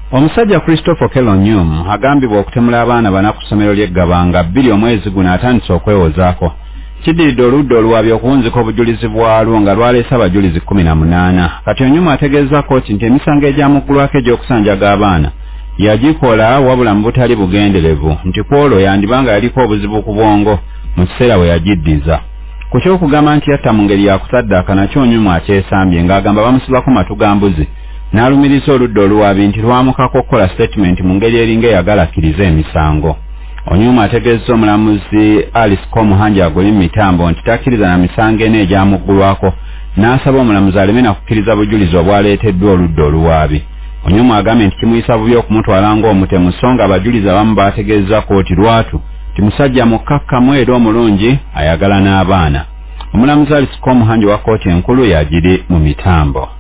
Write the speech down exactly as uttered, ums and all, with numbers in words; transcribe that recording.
Omusajja Christopher Kelonyum agambibwa okutemula abaana bana ku ssomero ly'eggabanga bbiri omwezi guno atandise okwewozaako. Kiddiridde oludda oluwabye okuwunzika obujulizi bwalwo nga lwaleese abajulizi kkumi na munaana. Kati Onyum ategeeza kkooti nti emisango egyamuggulwako egy'okusanjaga abaana yagikola wabula mu butali bugenderevu nti kwolwo yandibanga yaliko obuzibu ku bwongo mu kiseera we yagiddiza. Ku ky'okugamba nti yatta mu ngeri ya kusaddaaka nakyo Onyum akyesambye ng'agamba bamusibako matu ga mbuzi n'alumiriza oludda oluwaabi nti lwamukako okukola statement mu ngeri eringa eyagalakkiriza emisango. Onyum ategeezza omulamuzi Alice Komuhanja aguli mu mitambo nti takkiriza na misango eno egyamuggulwako n'asaba omulamuzi aleme na kukkiriza bujulizi obwaleeteddwa oludda oluwaabi. Onyum agambye nti kimuyisa bubi okumutwala ng'omutemu so nga abajulizi abamu baategeeza kkooti lwatu ti musajja mukkakkamu era omulungi ayagala n'abaana. Omulamuzi Alice Komuhanja wa kkooti enkulu yagiri mu mitambo.